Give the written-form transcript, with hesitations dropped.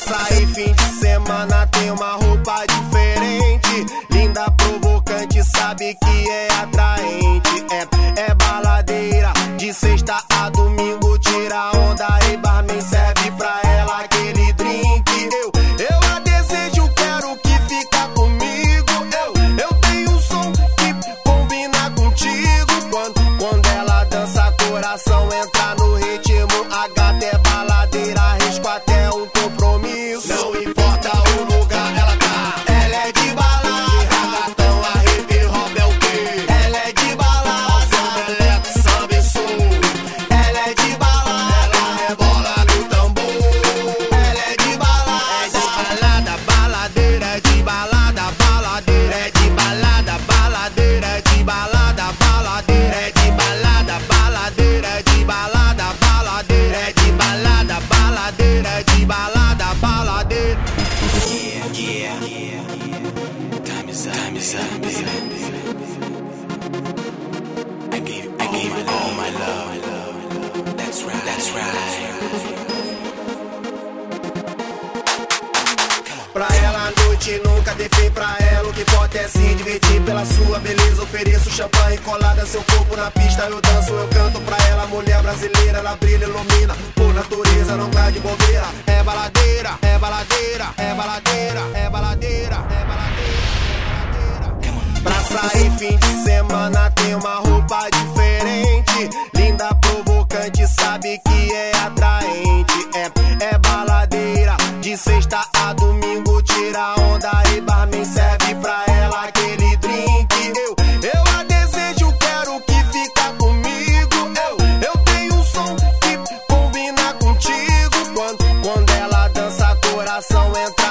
sair fim de semana tem uma roupa diferente, linda, provocante, sabe que é atraente. É baladeira, de sexta a domingo, tira onda e barman serve pra ela aquele drink. Eu a desejo, quero que fica comigo. Eu tenho um som que combina contigo. Quando ela dança, coração entra no ritmo. A gata é baladeira, risco até um compromisso. Não importa o lugar, ela tá. Ela é de balada, ragatão, a hip hop é o quê? Ela é de balada, meleco, samba e sul. Ela é de balada, ela rebola no tambor. Ela é de balada, baladeira, é de balada, baladeira, é de balada, baladeira, é de balada, baladeira, é de balada, baladeira, é de balada, baladeira, é de balada, baladeira, é de balada, baladeira. Yeah. Time is up, baby. I gave you all my love. That's right. Pra ela a noite nunca tem fim, pra ela o que importa é se divertir. Pela sua beleza ofereço champanhe colada, seu corpo na pista eu danço, eu canto pra ela. Mulher brasileira, ela brilha, ilumina, por natureza não cai de bobeira. É baladeira, é baladeira, é baladeira, é baladeira, é baladeira. Pra sair fim de semana tem uma roupa diferente, linda, provocante, sabe que é atraente. É baladeira, de sexta a domingo, tira onda e barman serve pra ela aquele drink. Eu a desejo, quero que fica comigo. Eu tenho um som que combina contigo. Quando ela dança, coração entra